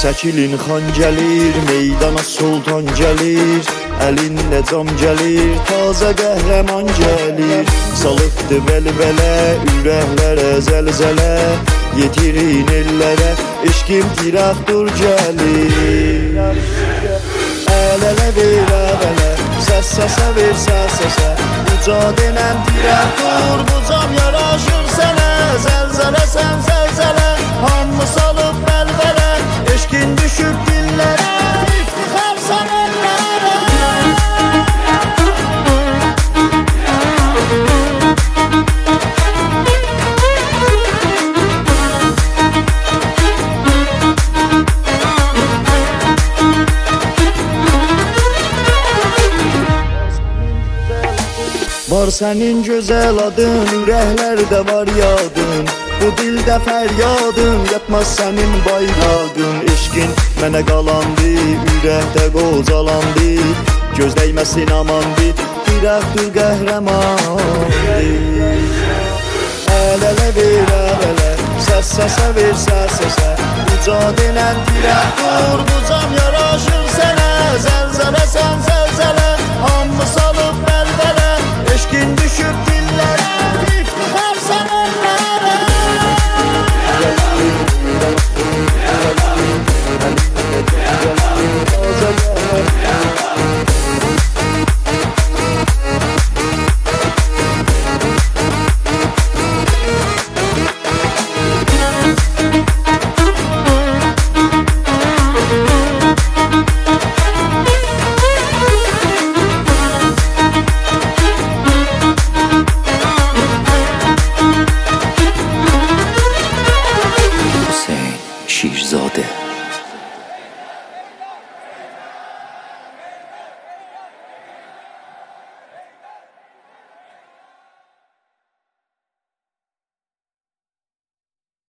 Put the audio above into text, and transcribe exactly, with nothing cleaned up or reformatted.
Çəkilin xan gəlir, meydana sultan gəlir, əlində cam gəlir, taza qəhrəman gəlir. Salıqdı vəlvələ, ürəklərə zəlzələ, yetirin ellərə, eşqim tiraktur gəlir. Əl-ələ ver əl-ələ, səs səsə ver səs səsə, uca denən tiraktur, bu cam yaraşır sənə. Zəlzələ sən zəlzələ, hamı salıb vəlvələ, eşqin düşüb dillərə, iftixar sən ellərə. Var sənin gözəl adın, ürəklərdə var yadın, bu dildə fəryadın, yatmaz sənin bayrağın. Eşqin mənə qalandı, ürəkdə qocalandı, göz dəyməsin amandı, tiraktur qəhrəmandı. Əl-ələ ver əl-ələ, səs səsə ver səs səsə, uca denən tiraktur, bu cam yaraşır sənə. Zəlzələ sən zəlzələ,